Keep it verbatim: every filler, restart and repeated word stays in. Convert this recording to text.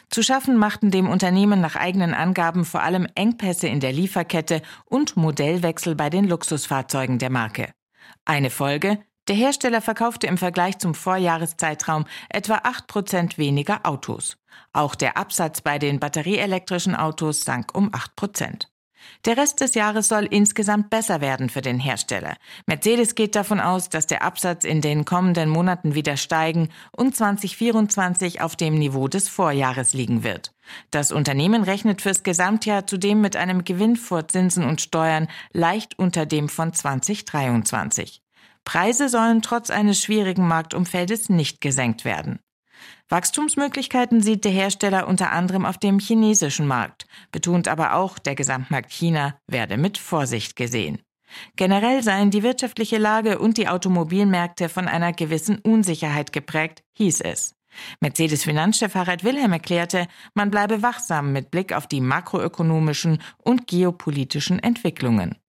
Zu schaffen machten dem Unternehmen nach eigenen Angaben vor allem Engpässe in der Lieferkette und Modellwechsel bei den Luxusfahrzeugen der Marke. Eine Folge: Der Hersteller verkaufte im Vergleich zum Vorjahreszeitraum etwa acht Prozent weniger Autos. Auch der Absatz bei den batterieelektrischen Autos sank um acht Prozent. Der Rest des Jahres soll insgesamt besser werden für den Hersteller. Mercedes geht davon aus, dass der Absatz in den kommenden Monaten wieder steigen und zwanzig vierundzwanzig auf dem Niveau des Vorjahres liegen wird. Das Unternehmen rechnet fürs Gesamtjahr zudem mit einem Gewinn vor Zinsen und Steuern leicht unter dem von zwanzig dreiundzwanzig. Preise sollen trotz eines schwierigen Marktumfeldes nicht gesenkt werden. Wachstumsmöglichkeiten sieht der Hersteller unter anderem auf dem chinesischen Markt, betont aber auch, der Gesamtmarkt China werde mit Vorsicht gesehen. Generell seien die wirtschaftliche Lage und die Automobilmärkte von einer gewissen Unsicherheit geprägt, hieß es. Mercedes-Finanzchef Harald Wilhelm erklärte, man bleibe wachsam mit Blick auf die makroökonomischen und geopolitischen Entwicklungen.